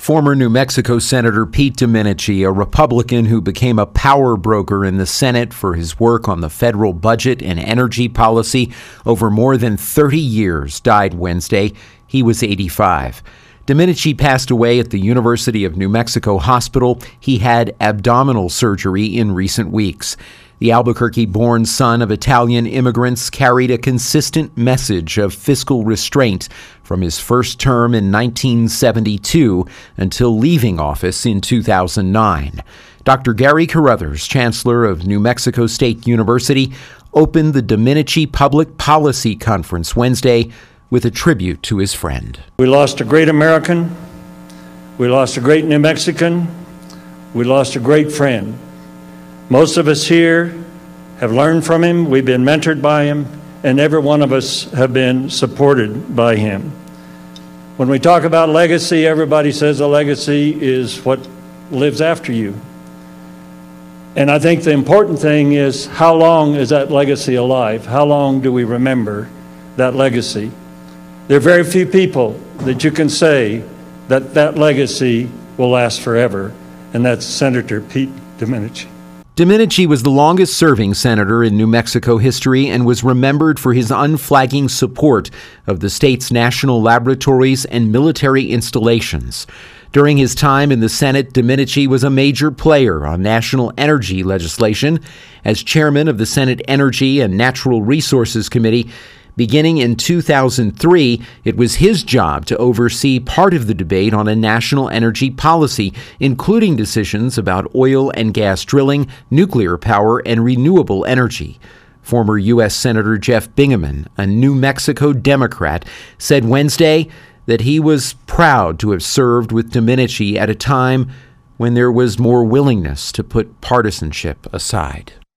Former New Mexico Senator Pete Domenici, a Republican who became a power broker in the Senate for his work on the federal budget and energy policy over more than 30 years, died Wednesday. He was 85. Domenici passed away at the University of New Mexico Hospital. He had abdominal surgery in recent weeks. The Albuquerque-born son of Italian immigrants carried a consistent message of fiscal restraint from his first term in 1972 until leaving office in 2009. Dr. Gary Carruthers, chancellor of New Mexico State University, opened the Domenici Public Policy Conference Wednesday with a tribute to his friend. We lost a great American. We lost a great New Mexican. We lost a great friend. Most of us here have learned from him, we've been mentored by him, and every one of us have been supported by him. When we talk about legacy, everybody says a legacy is what lives after you. And I think the important thing is, how long is that legacy alive? How long do we remember that legacy? There are very few people that you can say that that legacy will last forever, and that's Senator Pete Domenici. Domenici was the longest-serving senator in New Mexico history and was remembered for his unflagging support of the state's national laboratories and military installations. During his time in the Senate, Domenici was a major player on national energy legislation. As chairman of the Senate Energy and Natural Resources Committee, beginning in 2003, it was his job to oversee part of the debate on a national energy policy, including decisions about oil and gas drilling, nuclear power, and renewable energy. Former U.S. Senator Jeff Bingaman, a New Mexico Democrat, said Wednesday that he was proud to have served with Domenici at a time when there was more willingness to put partisanship aside.